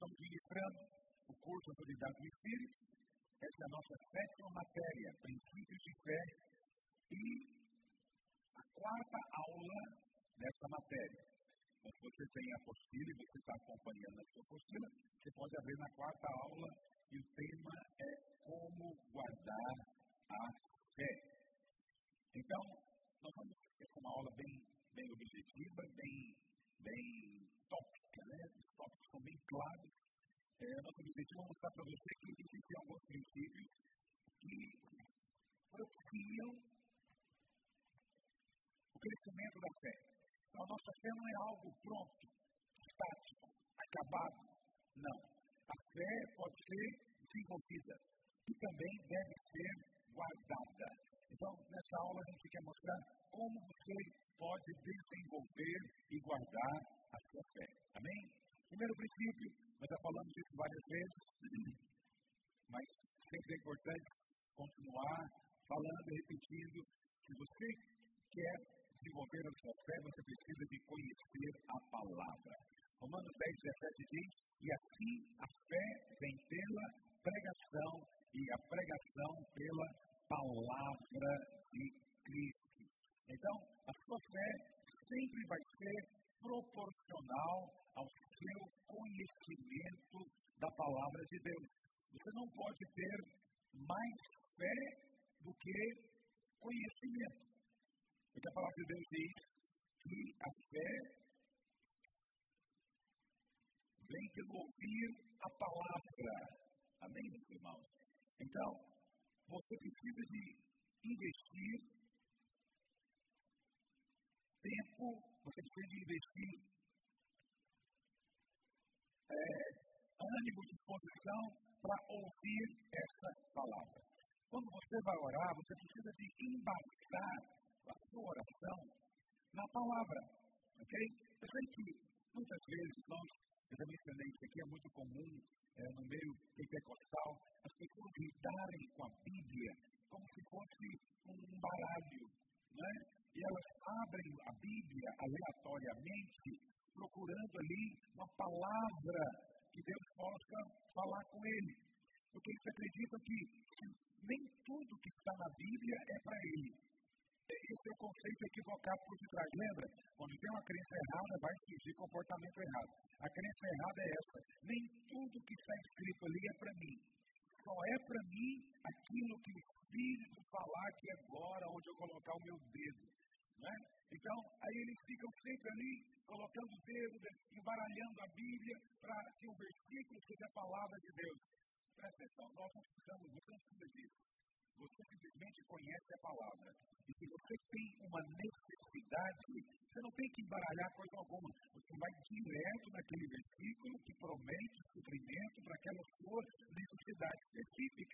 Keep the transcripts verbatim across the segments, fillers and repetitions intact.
estamos ministrando o curso Autoridade do Espírito. Essa é a nossa sétima matéria, Princípios de Fé, e a quarta aula dessa matéria. Então, se você tem a apostila e você está acompanhando a sua apostila, você pode abrir na quarta aula e o tema é como guardar a fé. Então, nós vamos, essa é uma aula bem, bem objetiva, bem, bem tópica, né? Os tópicos são bem claros. É, nosso objetivo é mostrar para você que existem alguns princípios que propiciam o crescimento da fé. Então, a nossa fé não é algo pronto, estático, acabado. Não. A fé pode ser desenvolvida e também deve ser guardada. Então, nessa aula a gente quer mostrar como você pode desenvolver e guardar a sua fé. Amém? Primeiro princípio, nós já falamos isso várias vezes, mas sempre é importante continuar falando e repetindo. Se você quer desenvolver a sua fé, você precisa de conhecer a palavra. Romanos dez, dezessete diz, e assim a fé vem pela pregação e a pregação pela palavra de Cristo. Então, a sua fé sempre vai ser proporcional ao seu conhecimento da palavra de Deus. Você não pode ter mais fé do que conhecimento. Porque a palavra de Deus diz que a fé vem pelo ouvir a palavra. Amém, meus irmãos? Então, você precisa de investir tempo, você precisa de investir é, ânimo, disposição para ouvir essa palavra. Quando você vai orar, você precisa de embasar a sua oração na palavra, ok? Eu sei que muitas vezes nós, eu já mencionei isso aqui, é muito comum é, no meio pentecostal, as pessoas lidarem com a Bíblia como se fosse um baralho, né? E elas abrem a Bíblia aleatoriamente, procurando ali uma palavra que Deus possa falar com ele. Porque eles acreditam que nem tudo que está na Bíblia é para ele. Esse é o conceito equivocado por detrás. Lembra? Quando tem uma crença errada, vai surgir comportamento errado. A crença errada é essa. Nem tudo que está escrito ali é para mim. Só é para mim aquilo que o Espírito falar que é agora onde eu colocar o meu dedo. Né? Então, aí eles ficam sempre ali, colocando o dedo, embaralhando a Bíblia, para que o versículo seja a palavra de Deus. Presta atenção, nós não precisamos, você não precisa disso. Você simplesmente conhece a palavra. E se você tem uma necessidade, você não tem que embaralhar coisa alguma. Você vai direto naquele versículo que promete suprimento para aquela sua necessidade específica.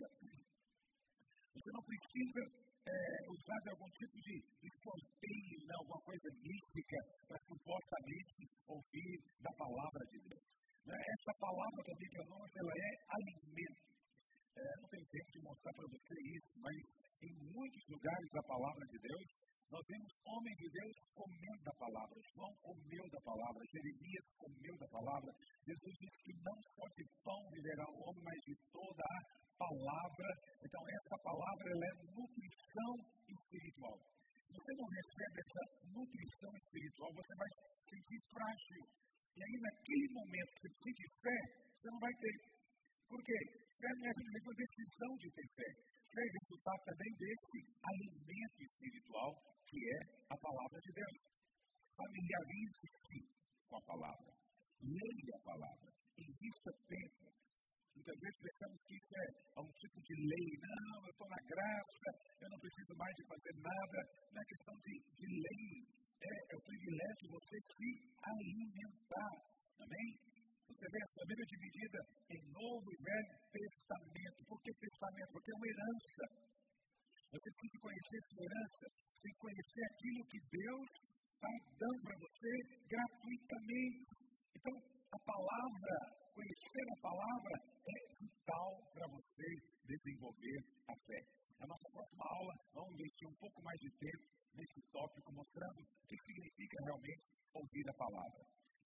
Você não precisa é, usar de algum tipo de, de sorteio, né, alguma coisa mística, para supostamente ouvir da palavra de Deus. Né? Essa palavra também para nós, ela é alimento. É, não tenho tempo de mostrar para você isso, mas em muitos lugares da palavra de Deus, nós vemos homens de Deus comendo da palavra. João comeu da palavra, Jeremias comeu da palavra. Jesus disse que não só de pão viverá o homem, mas de toda a palavra. Então, essa palavra ela é nutrição espiritual. Se você não recebe essa nutrição espiritual, você vai se sentir frágil. E aí, naquele momento que você precisa de fé, você não vai ter. Por quê? Fé não é simplesmente uma decisão de ter fé. Fé é resultado também desse alimento espiritual que é a palavra de Deus. Familiarize-se com a palavra. Leia a palavra. Invista tempo. Muitas vezes pensamos que isso é um tipo de lei. Não, eu estou na graça, eu não preciso mais de fazer nada. Não é questão de, de lei. É, é o privilégio de você se alimentar. Amém? Você vê a sua Bíblia dividida em Novo e Velho Testamento. Por que Testamento? Porque é uma herança. Você precisa conhecer sua herança, você tem que conhecer aquilo que Deus está dando para você gratuitamente. Então, a palavra, conhecer a palavra é vital para você desenvolver a fé. Na nossa próxima aula, vamos investir um pouco mais de tempo nesse tópico, mostrando o que significa realmente ouvir a palavra.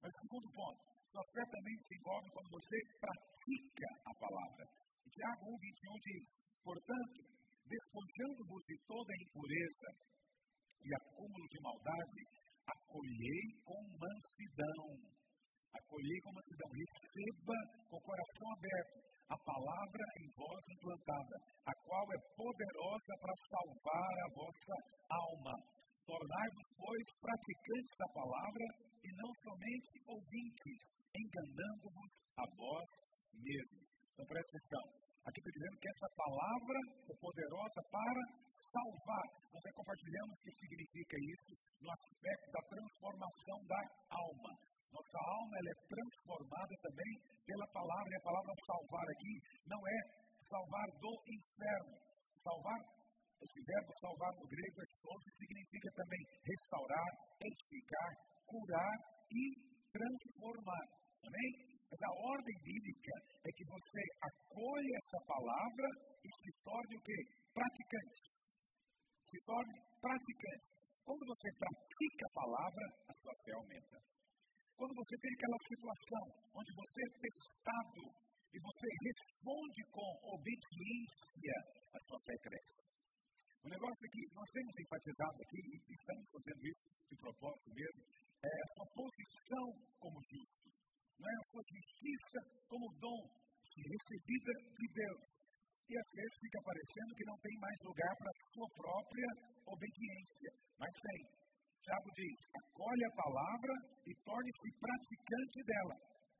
Mas o segundo ponto, sua fé também se envolve quando você pratica a palavra. E Tiago um, vinte e um diz, portanto, despojando-vos de toda impureza e acúmulo de maldade, acolhei com mansidão. Acolhei com mansidão. Receba com o coração aberto a palavra em vós implantada, a qual é poderosa para salvar a vossa alma. Tornai-vos, pois, praticantes da palavra e não somente ouvintes, enganando-vos a vós mesmos. Então, presta atenção. Aqui está dizendo que essa palavra é poderosa para salvar. Nós já compartilhamos o que significa isso no aspecto da transformação da alma. Nossa alma ela é transformada também pela palavra. E a palavra salvar aqui não é salvar do inferno. Salvar, esse verbo salvar no grego é sozo, significa também restaurar, edificar, curar e transformar. Amém? Mas a ordem bíblica é que você acolha essa palavra e se torne o quê? Praticante. Se torne praticante. Quando você pratica a palavra, a sua fé aumenta. Quando você tem aquela situação onde você é testado e você responde com obediência, a sua fé cresce. O negócio é que nós temos enfatizado aqui, e estamos fazendo isso de propósito mesmo, é a sua posição como justo. Não é a sua justiça como dom recebida de Deus. E às vezes fica parecendo que não tem mais lugar para a sua própria obediência. Mas tem. Tiago diz, acolhe a palavra e torne-se praticante dela.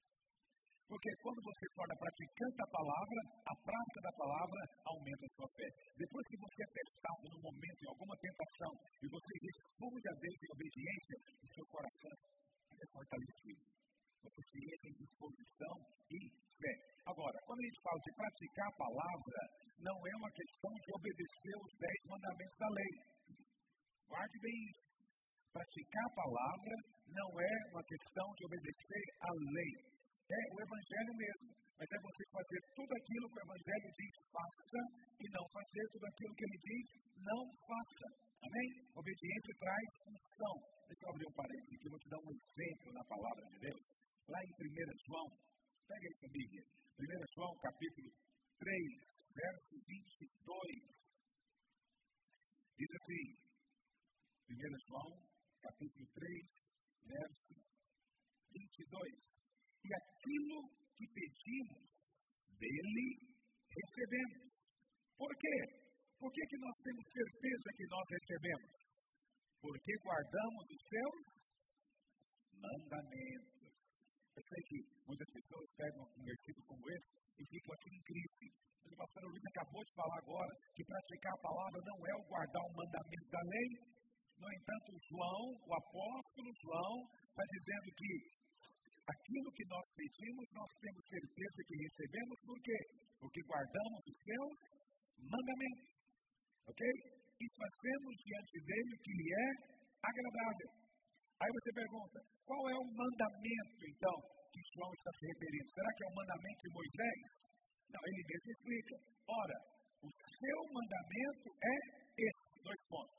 Porque quando você torna praticante da palavra, a prática da palavra aumenta a sua fé. Depois que você é testado num momento, em alguma tentação, e você responde a Deus em obediência, o seu coração é fortalecido. Você se enche em disposição e fé. Agora, quando a gente fala de praticar a palavra, não é uma questão de obedecer os dez mandamentos da lei. Guarde bem isso. Praticar a palavra não é uma questão de obedecer à lei. É o Evangelho mesmo. Mas é você fazer tudo aquilo que o Evangelho diz, faça, e não fazer tudo aquilo que ele diz, não faça. Amém? Obediência traz função. Deixa eu abrir um parênteses aqui, eu vou te dar um exemplo na palavra de Deus. Lá em primeiro João, pega essa Bíblia. primeiro João, capítulo três, verso vinte e dois. Diz assim, primeiro João, capítulo três, verso vinte e dois. E aquilo que pedimos dele, recebemos. Por quê? Por que que nós temos certeza que nós recebemos? Porque guardamos os seus mandamentos. Eu sei que muitas pessoas pegam um versículo como esse e ficam assim em crise. Mas o pastor Luiz acabou de falar agora que praticar a palavra não é o guardar o mandamento da lei. No entanto, João, o apóstolo João, está dizendo que aquilo que nós pedimos, nós temos certeza que recebemos. Por quê? Porque guardamos os seus mandamentos. Ok? E fazemos diante dele o que lhe é agradável. Aí você pergunta, qual é o mandamento, então, que João está se referindo? Será que é o mandamento de Moisés? Não, ele mesmo explica. Ora, o seu mandamento é esse. Dois pontos.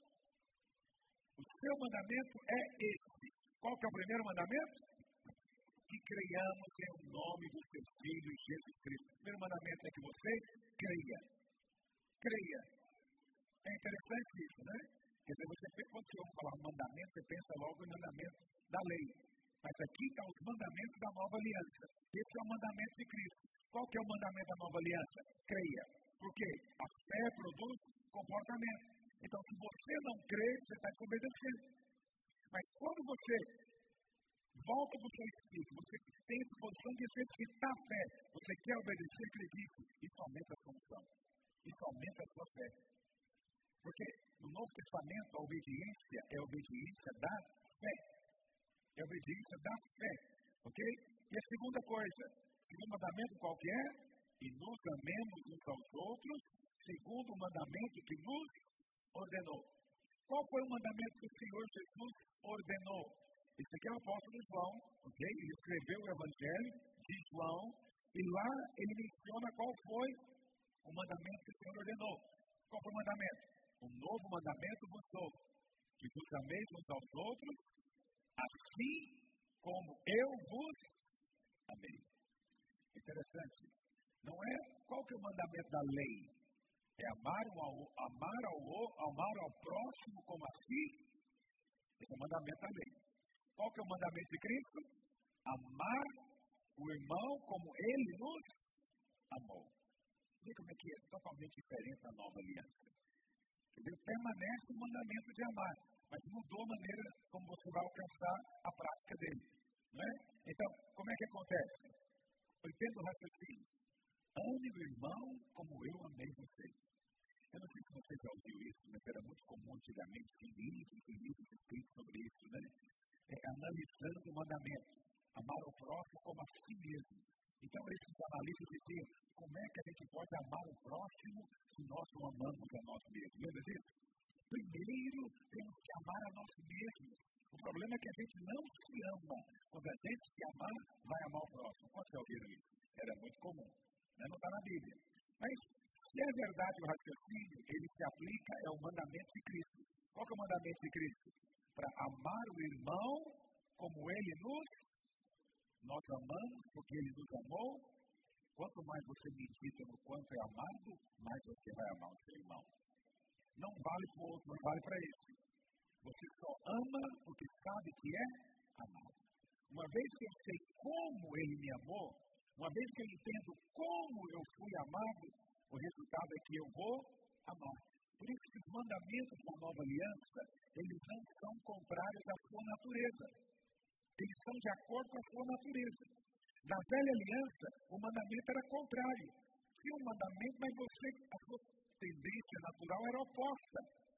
O seu mandamento é esse. Qual que é o primeiro mandamento? Que creiamos em o nome do seu Filho, Jesus Cristo. O primeiro mandamento é que você creia. Creia. É interessante isso, né? Quer dizer, você, quando você ouve falar mandamento, você pensa logo no mandamento da lei. Mas aqui estão os mandamentos da nova aliança. Esse é o mandamento de Cristo. Qual que é o mandamento da nova aliança? Creia. Por quê? A fé produz comportamento. Então, se você não crê, você está desobedecendo. Mas quando você volta para o seu espírito, você tem a disposição de exercitar a fé, você quer obedecer, acredite, isso aumenta a sua unção. Isso aumenta a sua fé. Porque no Novo Testamento, a obediência é a obediência da fé. É a obediência da fé. Ok? E a segunda coisa, segundo mandamento qual que é? E nos amemos uns aos outros, segundo o mandamento que nos ordenou. Qual foi o mandamento que o Senhor Jesus ordenou? Esse aqui é o apóstolo João, ok? Ele escreveu o Evangelho de João, e lá ele menciona qual foi o mandamento que o Senhor ordenou. Qual foi o mandamento? Um novo mandamento vos dou, que vos ameis uns aos outros, assim como eu vos amei. Interessante. Não é qual que é o mandamento da lei? É amar ao, amar ao, amar ao próximo como a si? Esse é o mandamento da lei. Qual que é o mandamento de Cristo? Amar o irmão como ele nos amou. Vê como é que é totalmente diferente da nova aliança. Ele permanece o mandamento de amar, mas mudou a maneira como você vai alcançar a prática dele. Não é? Então, como é que acontece? Eu entendo o raciocínio. Ame o irmão como eu amei você. Eu não sei se você já ouviu isso, mas era muito comum antigamente, em livros e livros escritos sobre isso, né? É, analisando o mandamento. Amar o próximo como a si mesmo. Então, esses analistas diziam, como é que a gente pode amar o próximo se nós não amamos a nós mesmos? Lembra disso? Primeiro, temos que amar a nós mesmos. O problema é que a gente não se ama. Quando a gente se amar, vai amar o próximo. Quantos já ouviram isso? Era muito comum. Né? Não está na Bíblia. Mas, se é verdade o raciocínio, ele se aplica ao mandamento de Cristo. Qual que é o mandamento de Cristo? Para amar o irmão como ele nos Nós amamos porque ele nos amou. Quanto mais você medita no quanto é amado, mais você vai amar o seu irmão. Não vale para o outro, não vale para esse. Você só ama porque sabe que é amado. Uma vez que eu sei como ele me amou, uma vez que eu entendo como eu fui amado, o resultado é que eu vou amar. Por isso que os mandamentos da nova aliança, eles não são contrários à sua natureza. Eles são de acordo com a sua natureza. Na velha aliança, o mandamento era contrário. Tinha um mandamento, mas você, a sua tendência natural era oposta.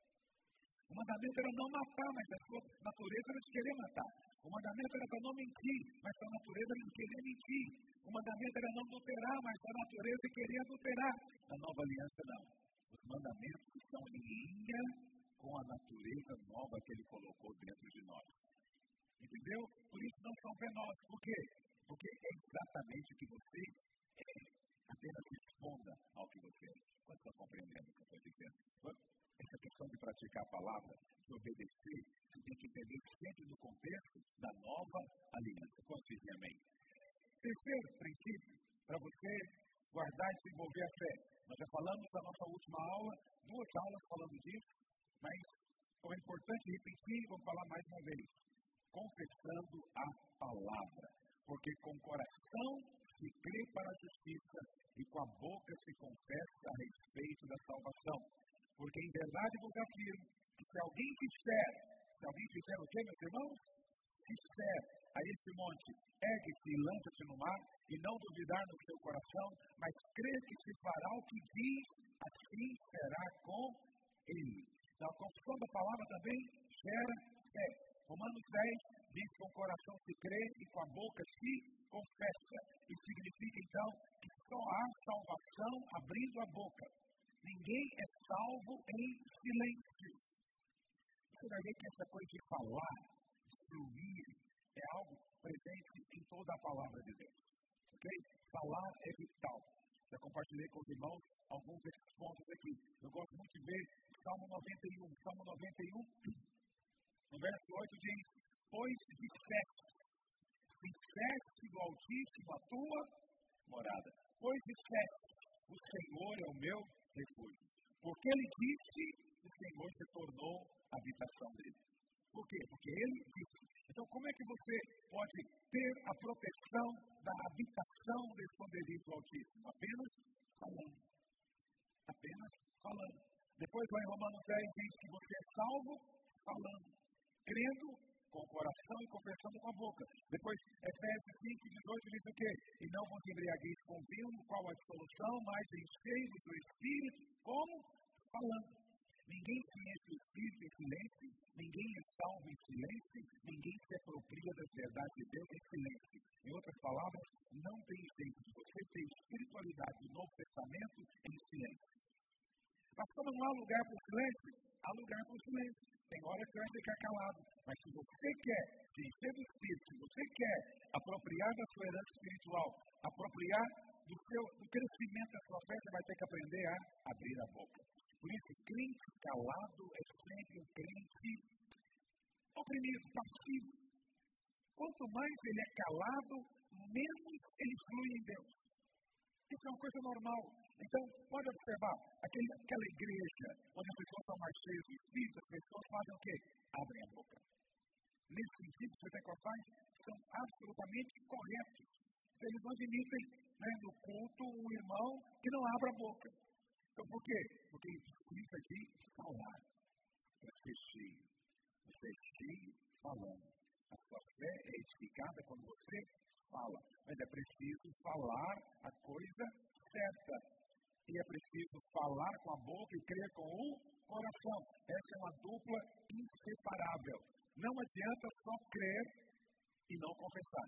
O mandamento era não matar, mas a sua natureza era de querer matar. O mandamento era para não mentir, mas a sua natureza era de querer mentir. O mandamento era não adulterar, mas a sua natureza é querer adulterar. Na nova aliança, não. Os mandamentos estão em linha com a natureza nova que ele colocou dentro de nós. Entendeu? Por isso não são penosos. Por quê? Porque é exatamente o que você é. Apenas responda ao que você é. Você está compreendendo o que eu estou dizendo? Essa questão de praticar a palavra, de obedecer, você tem que entender sempre no contexto da nova aliança. Quantos dizem amém? Terceiro princípio, para você guardar e desenvolver a fé. Nós já falamos na nossa última aula, duas aulas falando disso, mas é importante repetir e vamos falar mais uma vez. Confessando a palavra, porque com o coração se crê para a justiça e com a boca se confessa a respeito da salvação. Porque em verdade vos afirmo que se alguém disser, se alguém fizer o quê, meus irmãos? Disser a este monte, ergue-te e lança-te no mar, e não duvidar no seu coração, mas crer que se fará o que diz, assim será com ele. Então a confissão da palavra também gera fé. Romanos dez diz que com o coração se crê e com a boca se confessa. Isso significa então que só há salvação abrindo a boca. Ninguém é salvo em silêncio. Você vai ver que essa coisa de falar, de fluir, é algo presente em toda a palavra de Deus. Ok? Falar é vital. Já compartilhei com os irmãos alguns desses pontos aqui. Eu gosto muito de ver Salmo noventa e um. Salmo noventa e um. No verso oito diz, pois disseste, disseste do Altíssimo a tua morada. Pois disseste, o Senhor é o meu refúgio. Porque ele disse, o Senhor se tornou a habitação dele. Por quê? Porque ele disse. Então, como é que você pode ter a proteção da habitação do esconderijo do Altíssimo? Apenas falando. Apenas falando. Depois, lá em Romanos dez, diz que você é salvo falando. Crendo com o coração e confessando com a boca. Depois, Efésios cinco, dezoito diz o quê? E não vos embriagueis com vinho, no qual há dissolução, mas enchei-vos do Espírito, como? Falando. Ninguém se enche do Espírito em silêncio, ninguém é salvo em silêncio, ninguém se apropria das verdades de Deus em silêncio. Em outras palavras, não tem jeito de você ter espiritualidade do Novo Testamento em silêncio. Pastor, não há lugar para o silêncio? Há lugar para o silêncio. Tem hora que você vai ficar calado. Mas se você quer se encher do Espírito, se você quer apropriar da sua herança espiritual, apropriar do, seu, do crescimento da sua fé, você vai ter que aprender a abrir a boca. Por isso, crente calado é sempre um crente oprimido, passivo. quanto mais ele é calado, menos ele flui em Deus. Isso é uma coisa normal. Então, pode observar, aquele, aquela igreja onde as pessoas são mais cheias do Espírito, as pessoas fazem o quê? Abrem a boca. Nesse sentido, os pentecostais são absolutamente corretos. Então, eles não admitem, né, no culto um irmão que não abra a boca. Então, por quê? Porque ele precisa de falar para ser cheio. Você é cheio falando. A sua fé é edificada quando você fala. Mas é preciso falar a coisa certa. E é preciso falar com a boca e crer com o coração. Essa é uma dupla inseparável. Não adianta só crer e não confessar.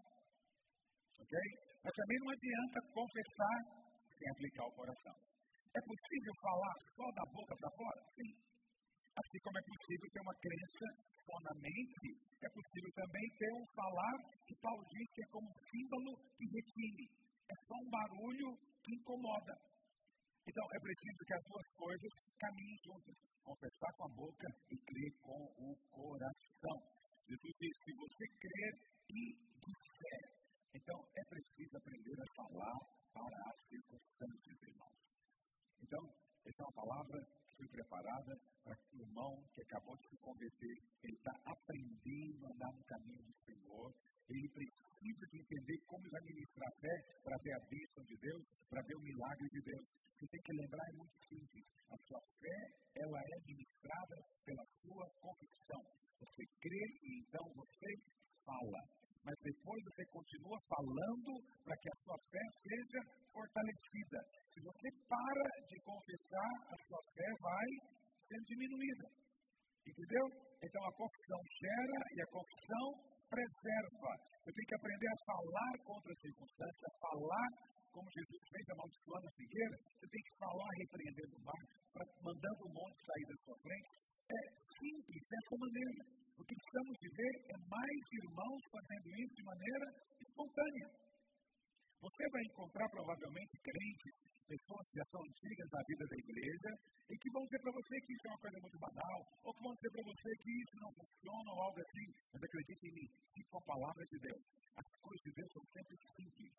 Ok? Mas também não adianta confessar sem aplicar o coração. É possível falar só da boca para fora? Sim. Assim como é possível ter uma crença só na mente, é possível também ter um falar que Paulo diz que é como um símbolo que retine. É só um barulho que incomoda. Então, é preciso que as duas coisas caminhem juntas. Confessar com a boca e crer com o coração. Jesus diz, se você crer e disser, então é preciso aprender a falar para as circunstâncias, irmãos. Então, essa é uma palavra que foi preparada para o irmão que acabou de se converter. Ele está aprendendo a andar no caminho do Senhor. Ele precisa de entender como ele vai ministrar a fé para ver a bênção de Deus, para ver o milagre de Deus. Você tem que lembrar, é muito simples. A sua fé, ela é ministrada pela sua confissão. Você crê e então você fala. Mas depois você continua falando para que a sua fé seja fortalecida. Se você para de confessar, a sua fé vai sendo diminuída. Entendeu? Então a confissão gera e a confissão preserva. Você tem que aprender a falar contra as circunstâncias, a falar como Jesus fez amaldiçoando a figueira. Você tem que falar repreendendo o mar, mandando o monte sair da sua frente. É simples dessa maneira. O que precisamos de ver é mais irmãos fazendo isso de maneira espontânea. Você vai encontrar provavelmente crentes, pessoas que já são antigas na vida da igreja, e que vão dizer para você que isso é uma coisa muito banal, ou que vão dizer para você que isso não funciona, ou algo assim. Mas acredite em mim, fique com a palavra de Deus. As coisas de Deus são sempre simples.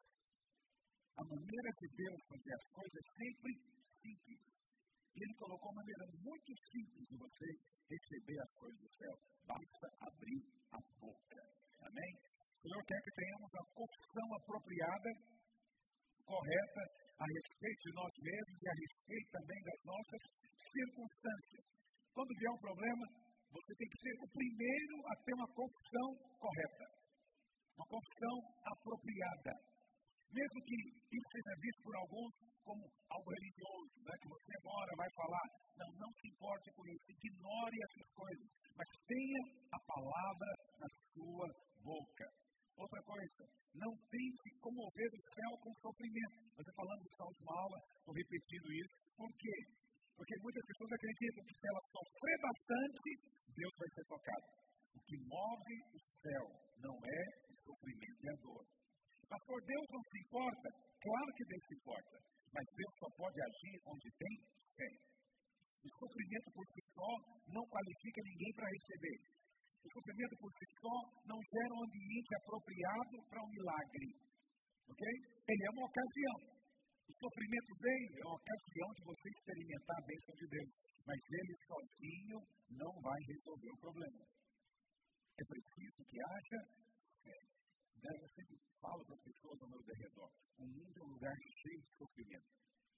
A maneira de Deus fazer as coisas é sempre simples. E Ele colocou uma maneira muito simples de você receber as coisas do céu. Basta abrir a boca. Amém? O Senhor quer que tenhamos a confissão apropriada, correta, a respeito de nós mesmos e a respeito também das nossas circunstâncias. Quando vier um problema, você tem que ser o primeiro a ter uma confissão correta. Uma confissão apropriada. Mesmo que isso seja visto por alguns como algo religioso, né? Que você agora vai falar, não, não se importe com isso, ignore essas coisas, mas tenha a palavra na sua boca. Outra coisa, não tente comover o céu com sofrimento. Você falando dessa última aula, estou repetindo isso. Por quê? Porque muitas pessoas acreditam que se ela sofrer bastante, Deus vai ser tocado. O que move o céu não é o sofrimento e a dor. Pastor, Deus não se importa? Claro que Deus se importa. Mas Deus só pode agir onde tem fé. O sofrimento por si só não qualifica ninguém para receber. O sofrimento por si só não gera um ambiente apropriado para um milagre. Ok? Ele é uma ocasião. O sofrimento vem, é uma ocasião de você experimentar a bênção de Deus. Mas ele sozinho não vai resolver o problema. É preciso que haja fé. Eu sempre falo para as pessoas ao meu redor. O mundo é um lugar cheio de sofrimento.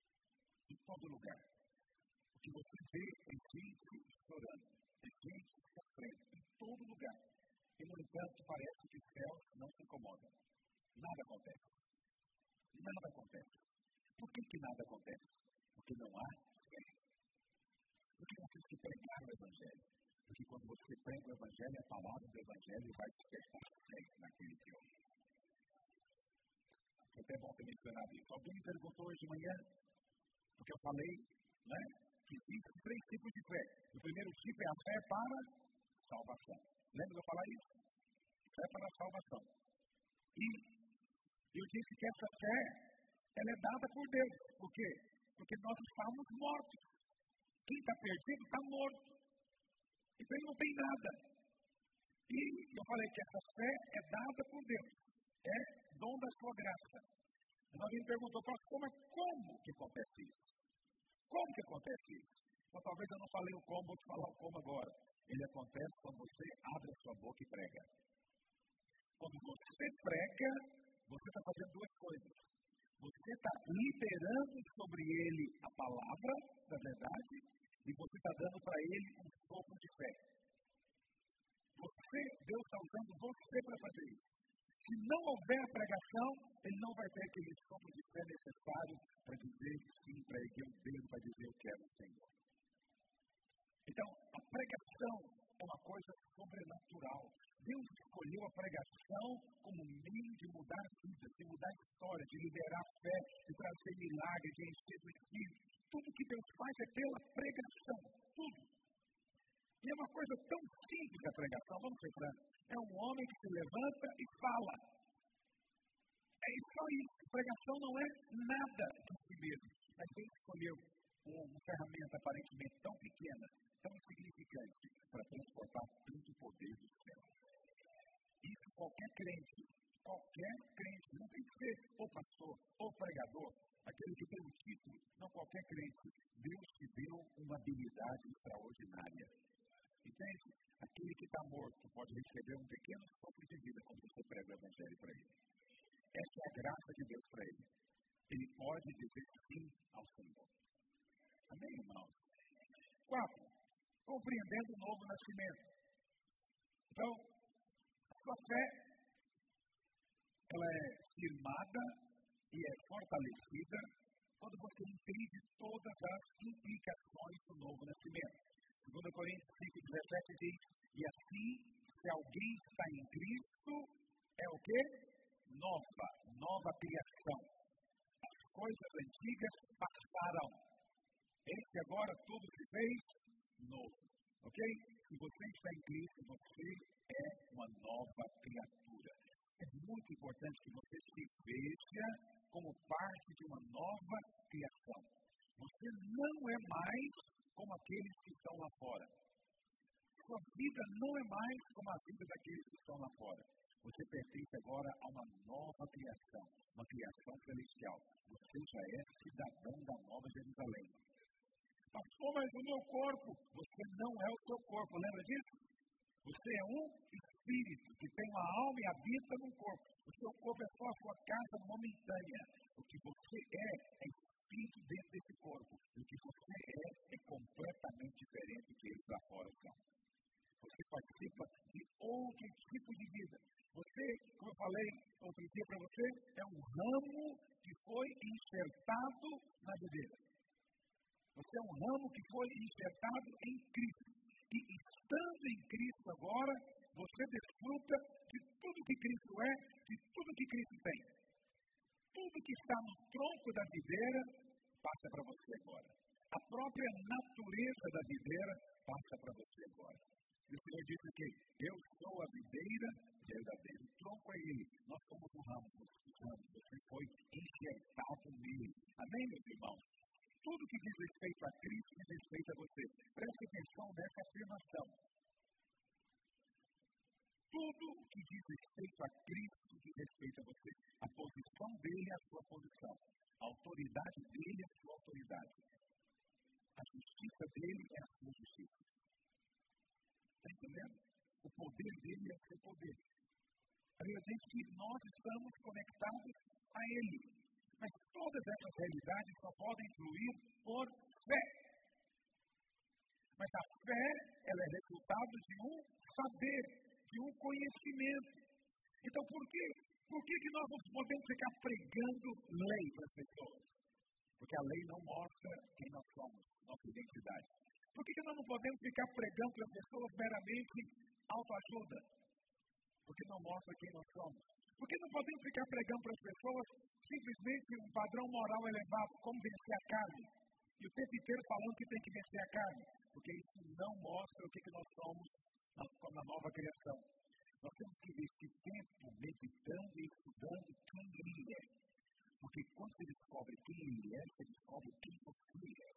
Em todo lugar. O que você vê é gente chorando, é gente sofrendo, em todo lugar. E, no entanto, parece que os céus não se incomodam. Nada acontece. Nada acontece. Por que que nada acontece? Porque não há fé. Porque nós temos que pregar o Evangelho. Porque quando você prega o Evangelho, a palavra do Evangelho vai despertar fé naquele que ouve. Foi até bom ter mencionado isso. Alguém me perguntou hoje de manhã, porque eu falei, né, que existem três tipos de fé. O primeiro tipo é a fé para salvação. Lembra de eu falar isso? Fé para a salvação. E eu disse que essa fé, ela é dada por Deus. Por quê? Porque nós estamos mortos. Quem está perdido está morto. Então ele não tem nada. E eu falei que essa fé é dada por Deus, é dom da sua graça. Mas alguém me perguntou, pastor, mas como que acontece isso? Como que acontece isso? Então talvez eu não falei o como, vou te falar o como agora. Ele acontece quando você abre a sua boca e prega. Quando você prega, você está fazendo duas coisas. Você está liberando sobre ele a palavra da verdade e você está dando para ele um sopro de fé. Você, Deus está usando você para fazer isso. Se não houver a pregação, ele não vai ter aquele sopro de fé necessário para dizer sim, para erguer o dedo, para dizer eu quero o Senhor. Então, a pregação é uma coisa sobrenatural. Deus escolheu a pregação como meio de mudar vidas, de mudar história, de liberar fé, de trazer milagre, de encher do Espírito. Tudo que Deus faz é pela pregação, tudo. E é uma coisa tão simples a pregação, vamos ser francos. É um homem que se levanta e fala. É só isso. Pregação não é nada de si mesmo. Mas Deus escolheu uma ferramenta aparentemente tão pequena, tão insignificante, para transportar tanto poder do céu. Isso qualquer crente, qualquer crente, não tem que ser ou pastor, ou pregador, aquele que tem o título, não qualquer crente. Deus te deu uma habilidade extraordinária. Entende? Aquele que está morto pode receber um pequeno sopro de vida quando você prega o Evangelho para ele. Essa é a graça de Deus para ele. Ele pode dizer sim ao Senhor. Amém, irmãos? Quatro, compreendendo o novo nascimento. Então, a sua fé, ela é firmada e é fortalecida quando você entende todas as implicações do novo nascimento. Segundo Coríntios cinco, dezessete diz, e assim, se alguém está em Cristo, é o quê? Nova, nova criação. As coisas antigas passaram. Eis que agora tudo se fez novo. Ok? Se você está em Cristo, você é uma nova criatura. É muito importante que você se veja como parte de uma nova criação. Você não é mais como aqueles que estão lá fora. Sua vida não é mais como a vida daqueles que estão lá fora. Você pertence agora a uma nova criação, uma criação celestial. Você já é cidadão da Nova Jerusalém. Pastor, mas o meu corpo, você não é o seu corpo, lembra disso? Você é um espírito que tem uma alma e habita num corpo. O seu corpo é só a sua casa momentânea. O que você é, é espírito dentro desse corpo. O que você é, é completamente diferente do que eles lá fora são. Você participa de outro tipo de vida. Você, como eu falei outro dia para você, é um ramo que foi enxertado na videira. Você é um ramo que foi enxertado em Cristo. E estando em Cristo agora, você desfruta de tudo que Cristo é, de tudo que Cristo tem. Tudo que está no tronco da videira passa para você agora. A própria natureza da videira passa para você agora. E o Senhor disse que eu sou a videira verdadeira. O tronco é Ele. Nós somos os ramos. Os ramos. Você foi enxertado nele. Amém, meus irmãos? Tudo que diz respeito a Cristo diz respeito a você. Preste atenção nessa afirmação. Tudo que diz respeito a Cristo diz respeito a você. A posição dele é a sua posição. A autoridade dele é a sua autoridade. A justiça dele é a sua justiça. Está entendendo? O poder dele é o seu poder. A Bíblia diz que nós estamos conectados a ele. Mas todas essas realidades só podem fluir por fé. Mas a fé, ela é resultado de um saber, de um conhecimento. Então, por quê? Por que, que nós não podemos ficar pregando lei para as pessoas? Porque a lei não mostra quem nós somos, nossa identidade. Por que, que nós não podemos ficar pregando para as pessoas meramente autoajuda? Porque não mostra quem nós somos. Por que não podemos ficar pregando para as pessoas simplesmente um padrão moral elevado, como vencer a carne? E o tempo inteiro falando que tem que vencer a carne. Porque isso não mostra o que, que nós somos na, na nova criação. Nós temos que investir tempo meditando e estudando quem Ele é. Porque quando você descobre quem Ele é, você descobre quem você é.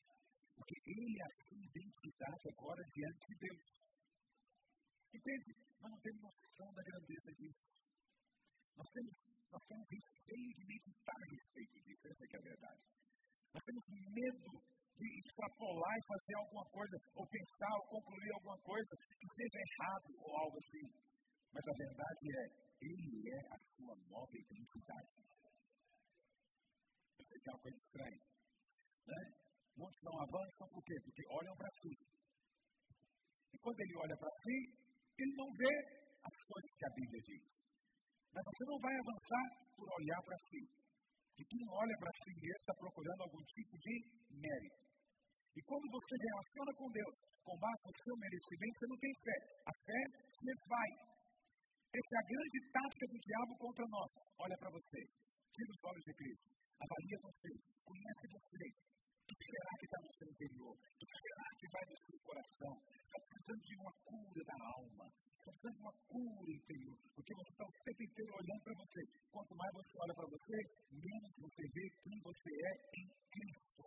Porque Ele é a sua identidade agora diante de Deus. Entende? Nós não temos noção da grandeza disso. Nós temos, nós temos receio de meditar a respeito disso, essa é que é a verdade. Nós temos medo de extrapolar e fazer alguma coisa, ou pensar, ou concluir alguma coisa que seja errado, ou algo assim. Mas a verdade é, Ele é a sua nova identidade. Eu sei que é uma coisa estranha, né? Muitos não avançam por quê? Porque olham para si. E quando ele olha para si, ele não vê as coisas que a Bíblia diz. Mas você não vai avançar por olhar para si. E quem olha para si mesmo está procurando algum tipo de mérito. E quando você relaciona com Deus, com base no seu merecimento, você não tem fé. A fé se esvai. Essa é a grande tática do diabo contra nós. Olha para você, tira os olhos de Cristo, avalia você, conhece você. O que será que está no seu interior? O que será que vai no seu coração? Você está precisando de uma cura da alma. Você está precisando de uma cura interior. Porque você está o tempo inteiro olhando para você. Quanto mais você olha para você, menos você vê quem você é em Cristo.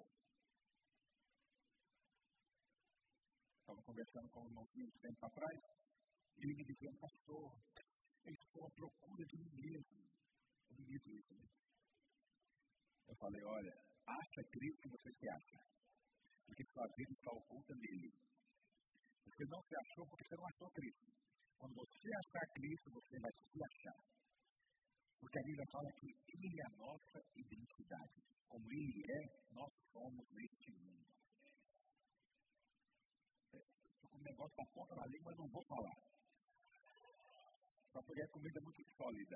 Estava conversando com um irmãozinho um tempo atrás. E ele me dizia, pastor, eu estou à procura de mim mesmo. É bonito isso, né? Eu falei, olha, acha Cristo que você se acha. Porque sua vida está oculta nele. Você não se achou porque você não achou Cristo. Quando você achar Cristo, você vai se achar. Porque a Bíblia fala que Ele é a nossa identidade. Como Ele é, nós somos neste mundo. Estou com um negócio na ponta da língua, mas não vou falar. Só porque a comida é muito sólida.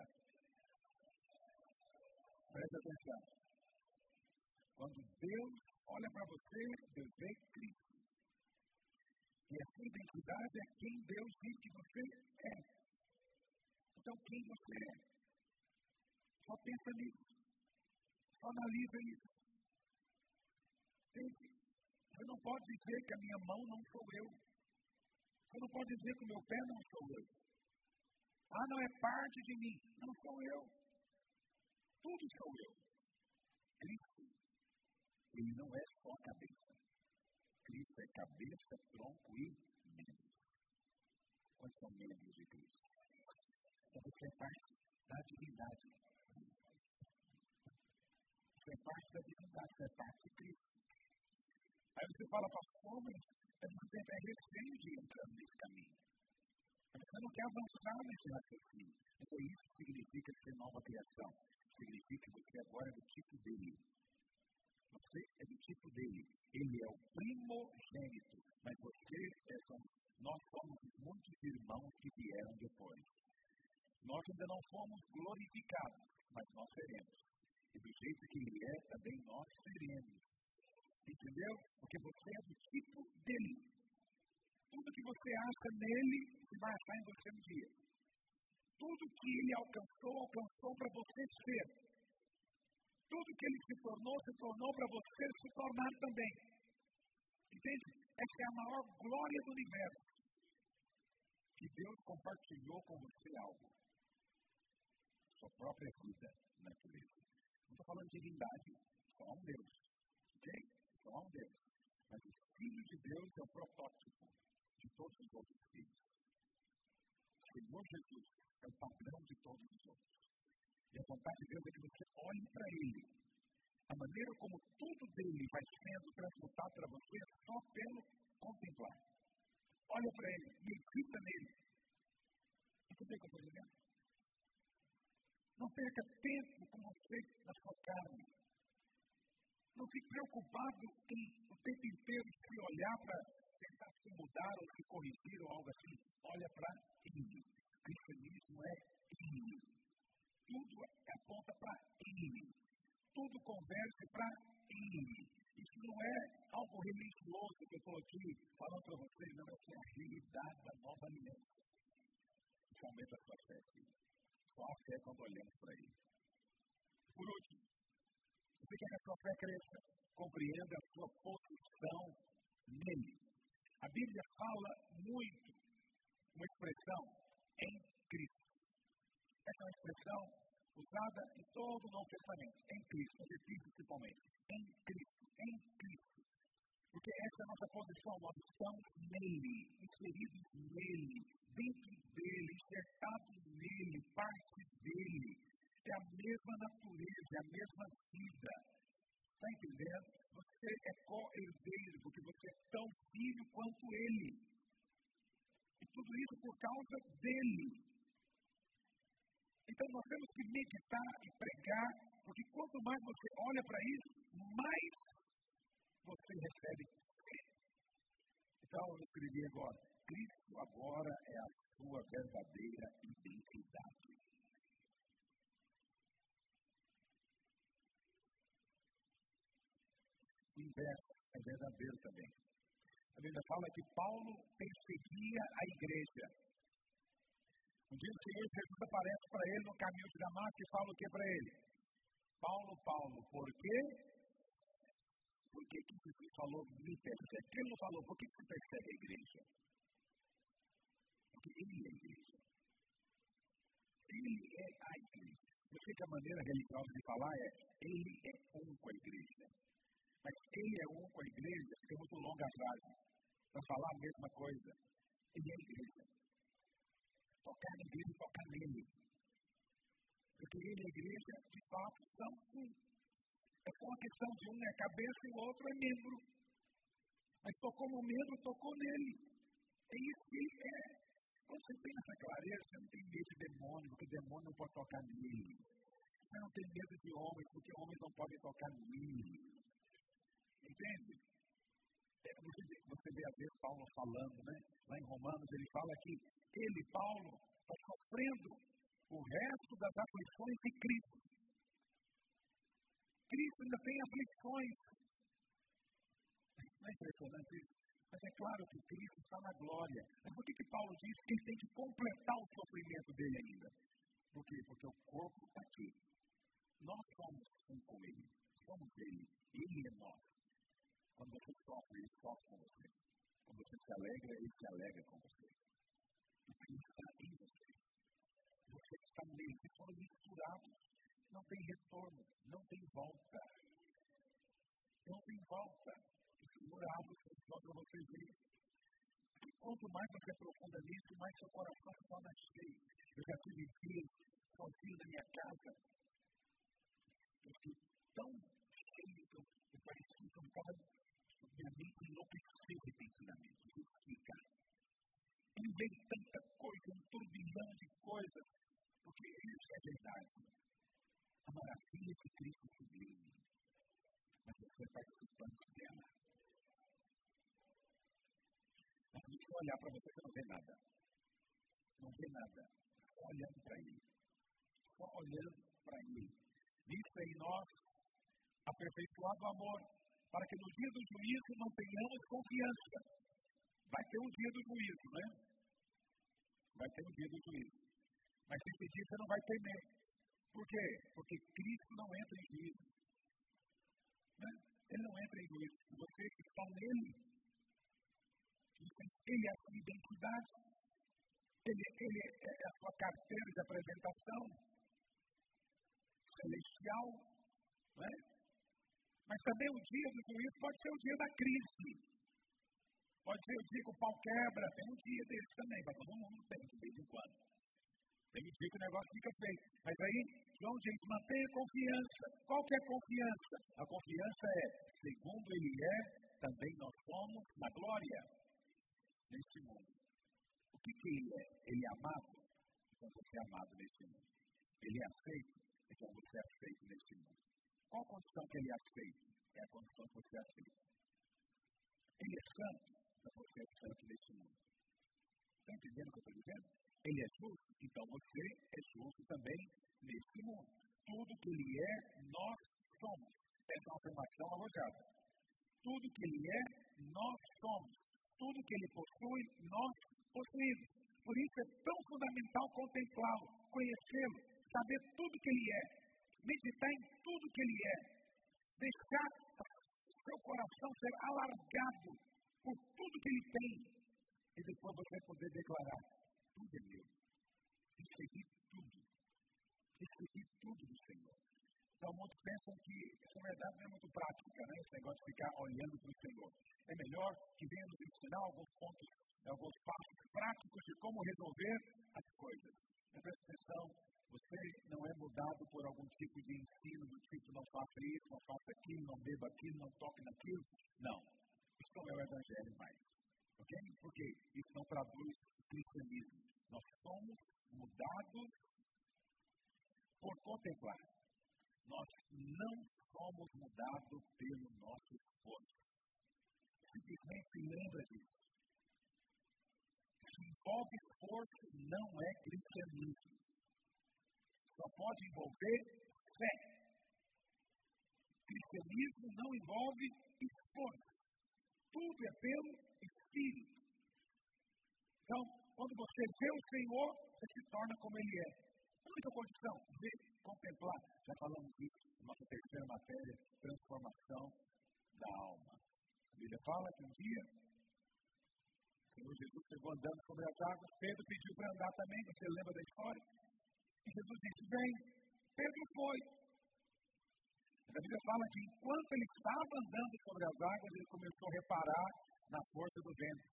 Preste atenção. Quando Deus olha para você, Deus vê Cristo. E a sua identidade é quem Deus diz que você é. Então, quem você é? Só pensa nisso. Só analisa isso. Entende? Você não pode dizer que a minha mão não sou eu. Você não pode dizer que o meu pé não sou eu. Ah, não é parte de mim. Não sou eu. Tudo sou eu. Cristo, Ele não é só cabeça. Cristo é cabeça, tronco e membros. Quantos são membros de Cristo? Então você é parte da divindade. Você é parte da divindade, você é parte de Cristo. Aí você fala, pastor, mas a gente tem até receio de entrar nesse caminho. Mas você não quer avançar nesse raciocínio. Então isso significa ser nova criação. Significa que você agora é do tipo dele. Você é do tipo dele. Ele é o primogênito. Mas você, é, somos, nós somos os muitos irmãos que vieram depois. Nós ainda não fomos glorificados, mas nós seremos. E do jeito que ele é, também nós seremos. Entendeu? Porque você é do tipo dele. Tudo que você acha nele, você vai achar em você um dia. Tudo que ele alcançou, alcançou para você ser. Tudo que ele se tornou, se tornou para você se tornar também. Entende? Essa é a maior glória do universo. Que Deus compartilhou com você algo. Sua própria vida, natureza. Não estou falando de divindade. Só há um Deus. Ok? Só há um Deus. Mas o Filho de Deus é o protótipo de todos os outros filhos. O Senhor Jesus é o padrão de todos os outros. E a vontade de Deus é que você olhe para Ele. A maneira como tudo dele vai sendo transmutado para você é só pelo contemplar. Olha para Ele, medita nele. Entendeu o que eu estou dizendo? Não perca tempo com você na sua carne. Não fique preocupado em o tempo inteiro se olhar para tentar se mudar ou se corrigir ou algo assim. Olha para Ele. O cristianismo é Ele. Tudo aponta para Ele. Tudo converge para Ele. Isso não é algo religioso que eu estou aqui falando para vocês, não, essa é a realidade da nova aliança. Isso aumenta a sua fé, filho. Só a fé quando olhamos para Ele. Por último, se você quer que a sua fé cresça, compreenda a sua posição nele. A Bíblia fala muito uma expressão em Cristo. Essa é uma expressão usada em todo o Novo Testamento, em Cristo, nas epístolas principalmente, em Cristo, em Cristo. Porque essa é a nossa posição, nós estamos nele, inseridos nele, dentro nele, enxertado nele, parte dele. É a mesma natureza, é a mesma vida. Está entendendo? Você é co-herdeiro, porque você é tão filho quanto ele. E tudo isso por causa dele. Então nós temos que meditar e pregar, porque quanto mais você olha para isso, mais você recebe fé. Então eu escrevi agora, Cristo agora é a sua verdadeira identidade. O inverso é verdadeiro também. A Bíblia fala que Paulo perseguia a igreja. Um dia o Senhor Jesus aparece para ele no caminho de Damasco e fala o que para ele? Paulo, Paulo, por quê? Por que que Jesus falou me persegue? Por que ele não falou por que que se persegue a igreja? Porque ele é a igreja. Ele é a igreja. Eu sei que a maneira religiosa de falar é ele é um com a igreja. Mas ele é um com a igreja, fica muito longa a frase. Para falar a mesma coisa. Ele é a igreja. Tocar na igreja e tocar nele. Porque ele e a igreja, de fato, são um. É só uma questão de um é cabeça e o outro é membro. Mas tocou no membro, tocou nele. É isso que ele é. Quando você tem essa clareza, você não tem medo de demônio, porque demônio não pode tocar nele. Você não tem medo de homens, porque homens não podem tocar nele. Entende? É, você, você vê às vezes Paulo falando, né? Lá em Romanos ele fala que ele, Paulo, está sofrendo o resto das aflições de Cristo. Cristo ainda tem aflições. Não é impressionante isso? Mas é claro que Cristo está na glória. Mas por que que Paulo diz que ele tem que completar o sofrimento dele ainda? Por quê? Porque o corpo está aqui. Nós somos um com ele. Somos ele. Ele é nós. Quando você sofre, ele sofre com você. Quando você se alegra, ele se alegra com você. Porque ele está em você. Você está nele. Vocês foram misturados. Não tem retorno. Não tem volta. Não tem volta. O Senhor abre os seus olhos para você ver. E quanto mais você aprofunda nisso, mais seu coração se torna cheio. Eu já tive dias sozinho na minha casa. Eu fiquei tão cheio que eu, eu parecia que eu estava. Minha mente enlouqueceu repentinamente. Deixa eu explicar. E veio tanta coisa, um turbilhão de coisas. Porque isso é verdade. A maravilha de Cristo sublime. Mas você é participante dela. Mas se você olhar para você, você não vê nada. Não vê nada. Só olhando para ele. Só olhando para ele. Nisso em nós, aperfeiçoado o amor, para que no dia do juízo não tenhamos confiança. Vai ter um dia do juízo, né? Vai ter um dia do juízo. Mas nesse dia você não vai temer. Por quê? Porque Cristo não entra em juízo. Né? Ele não entra em juízo. Você está nele. Ele é a sua identidade. Ele, ele é a sua carteira de apresentação celestial. Né? Mas também o dia do juízo pode ser o dia da crise. Pode ser o dia que o pau quebra. Tem um dia desse também. Para todo mundo tem, de vez em quando. Tem um dia que o negócio fica feio. Mas aí, João diz, mantenha confiança. Qual que é a confiança? A confiança é, segundo ele é, também nós somos na glória neste mundo. O que que ele é? Ele é amado? Então você é amado neste mundo. Ele é aceito? Então você é aceito neste mundo. Qual a condição que ele é aceito? É a condição que você é aceito. Ele é santo? Então você é santo neste mundo. Está entendendo o que eu estou dizendo? Ele é justo? Então você é justo também nesse mundo. Tudo que ele é, nós somos. Essa é uma afirmação alojada. Tudo que ele é, nós somos. Tudo que ele possui, nós possuímos. Por isso é tão fundamental contemplá-lo, conhecê-lo, saber tudo que ele é, meditar em tudo que ele é, deixar seu coração ser alargado por tudo que ele tem, e depois você poder declarar, tudo é meu, recebi tudo, recebi tudo do Senhor. Então muitos pensam que essa verdade não é muito prática, né? Esse negócio de ficar olhando para o Senhor. É melhor que venha nos ensinar alguns pontos, alguns passos práticos de como resolver as coisas. Mas presta atenção, você não é mudado por algum tipo de ensino, do tipo, não faça isso, não faça aquilo, não beba aquilo, não toque naquilo. Não, isso não é o Evangelho mais. Ok? Porque isso não traduz cristianismo. Nós somos mudados por contemplar. Nós não somos mudados pelo nosso esforço. Simplesmente lembra disso. Se envolve esforço, não é cristianismo. Só pode envolver fé. Cristianismo não envolve esforço. Tudo é pelo Espírito. Então, quando você vê o Senhor, você se torna como Ele é. A única condição, ver, contemplar. Já falamos disso na nossa terceira matéria, transformação da alma. A Bíblia fala que um dia o Senhor Jesus chegou andando sobre as águas, Pedro pediu para andar também, você lembra da história? E Jesus disse, vem. Pedro foi. Mas a Bíblia fala que enquanto ele estava andando sobre as águas, ele começou a reparar na força do vento.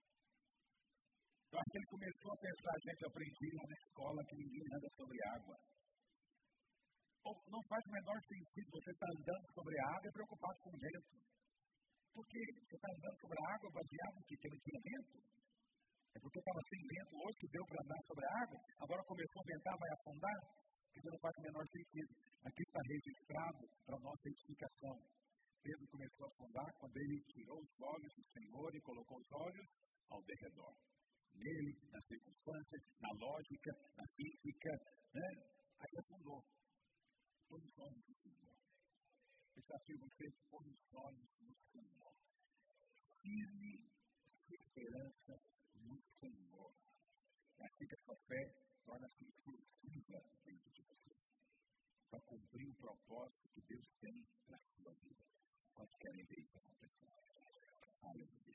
Eu acho que ele começou a pensar, gente, eu aprendi lá na escola que ninguém anda sobre água. Ou não faz o menor sentido você estar andando sobre a água e preocupado com o vento. Por quê? Você está andando sobre a água baseado em que não tinha vento? É porque estava sem vento hoje que deu para andar sobre a água, agora começou a ventar, vai afundar? Isso não faz o menor sentido. Aqui está registrado para a nossa edificação. Pedro começou a afundar quando ele tirou os olhos do Senhor e colocou os olhos ao derredor. Nele, na circunstância, na lógica, na física, né? Aí afundou. Põe os olhos no Senhor. Eu desafio você, põe os olhos no Senhor. Firme sua esperança no Senhor. É assim que a sua fé torna-se exclusiva dentro de você. Para cumprir o propósito que Deus tem para a sua vida. Nós queremos ver isso acontecer.